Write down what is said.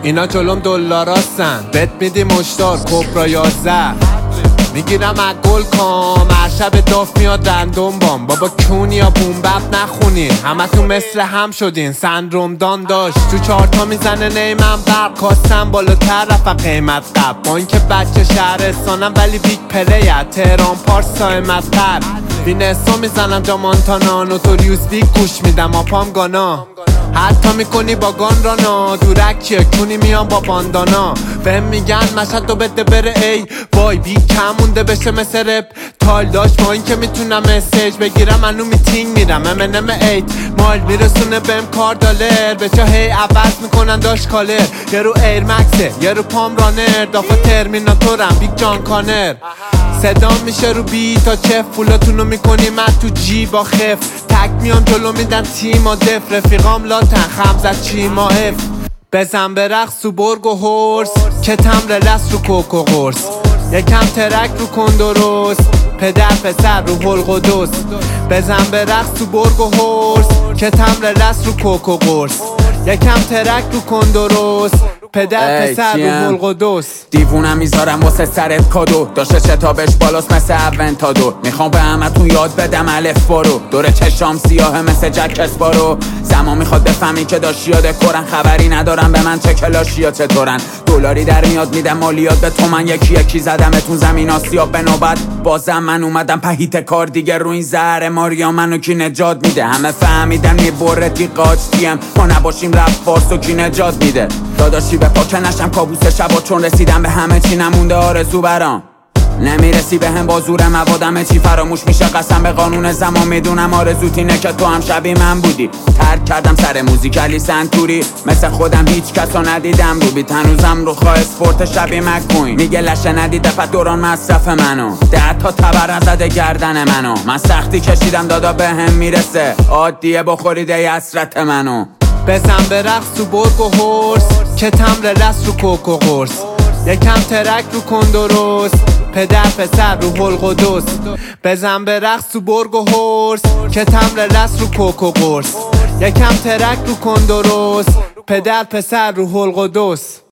اینا جلوم دلاراستن، بت میدی مشتار کبرا 11 میگیرم از گل کام، هر شب داف میاد رندوم بام. بابا کونی یا بومبپ نخونین، همتون مثل هم شدین، سندروم دان داشت تو چارتا میزنه نیمم برق. کاستم بالاتر رفت قیمت قبل، با اینکه بچه شهرستانم ولی بیگ پلیر. تهران پارس سایمت قبل وینسو میزنم جا مانتانا، نوتوریوس بیگ گوش میدم آپام گانا. حتی میکنی با گان رانا، دورکیه کونی میام با باندانا. بهم میگن مشهد دو بده بره ای وای، بی کم مونده بشه مثل رپ تال داشت. با این که میتونم مسیج بگیرم منو میتینگ میرم M&M 8 مایل میرسونه بهم کار دالر. به چه هی عوض میکنن داشت کالر، یه رو ایر مکسه یه رو پام رانر. دافا ترمیناتورم بیگ جان کانر، صدام میشه رو بی تا چف. پولاتونو میکنی من تو جی با خف، تک میام جلو میدن تیم و دف. رفیقام لاتن خمزت چی ما اف، بزن به رقص تو برگ و هرس که تمر لست رو کوکو قرص. یکم ترک رو کن درست، پدر پسر رو حلق و دوست. بزن به رقص تو برگ و هرس که تمر لست رو کوکو قرص. یکم ترک رو کن درست، پدر پسر رو حلق و دوست. دیوونم میذارم واسه سرت کادو، داشته شتابش بالاست مثل اونتادو. میخوام به همتون یاد بدم الف بارو، دور چشام سیاه مثل جک اسپارو. زمان میخواد بفهمی که داشت یاد کرن، خبری ندارم به من چه کلاشیا چطورن. دلاری در میاد میدم مالیات به تومن، یکی یکی زدمتون زمین آسیاب به نوبت. بازم من اومدم پهیت کار دیگه، رو این زهر ماریا منو کی نجات میده. همه فهمیدن میبرتی قاچتیم، ما نباشیم رفت فارسو کی نجات میده. داداشی به پاک نشم کابوس شبا، چون رسیدم به همه چی نمونده آرزو برام. نمیرسی به هم با زور موادمه چی فراموش میشه قسم به قانون زمان. میدونم آرزوت اینه که تو هم شبیه من بودی. ترک کردم سر موزیک علی سنتوری، مثل خودم هیچ کسو ندیدم رو بیت. هنوزم رو خواه اسپورت شبیه مکوین، میگه لشه ندیده پس دوران مصرف منو. 10 تا تبر نزده گردن منو، من سختی کشیدم دادا به هم میرسه. عادیه بخوریده حسرت منو. بزن به رقص تو برگ و هرس که تمر لست رو کوکو قرص. یکم ترک رو کن درست، پدر پسر رو حلق و دوست. بزن به رقص تو برگ و هرس که تمر لست رو کوکو قرص. یکم ترک رو کن درست، پدر پسر رو حلق و دوست.